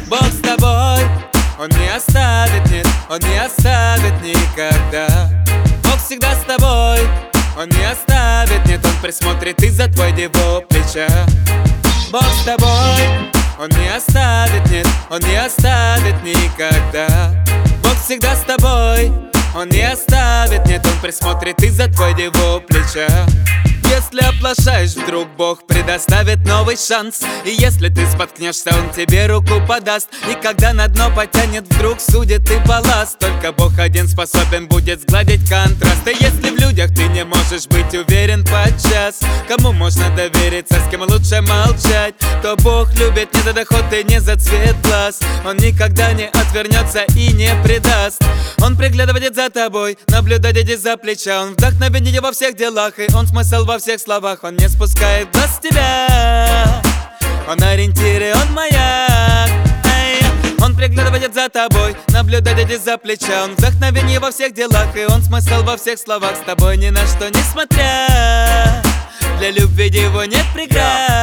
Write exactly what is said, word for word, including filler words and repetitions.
Бог с тобой, Он не оставит, нет, Он не оставит никогда. Бог всегда с тобой, Он не оставит, нет, Он присмотрит из-за твоего плеча. Бог с тобой, Он не оставит, нет, Он не оставит никогда. Бог всегда с тобой, Он не оставит, нет, Он присмотрит из-за твоего плеча. Если оплошаешь, вдруг Бог предоставит новый шанс. И если ты споткнешься, Он тебе руку подаст. И когда на дно потянет, вдруг судит и балласт. Только Бог один способен будет сгладить контраст. И если в людях ты не можешь быть уверен подчас, кому можно довериться, с кем лучше молчать, то Бог любит не за доход и не за цвет глаз. Он никогда не отвернется и не предаст. Он приглядывает за тобой, наблюдает из-за плеча. Он вдохновение во всех делах, и Он смысл во всех словах. Он не спускает глаз с тебя, Он ориентир и Он маяк. Эй, Он приглядывает за тобой, наблюдает из-за плеча. Он вдохновение во всех делах, и Он смысл во всех словах. С тобой ни на что не смотря, для любви Его нет преград.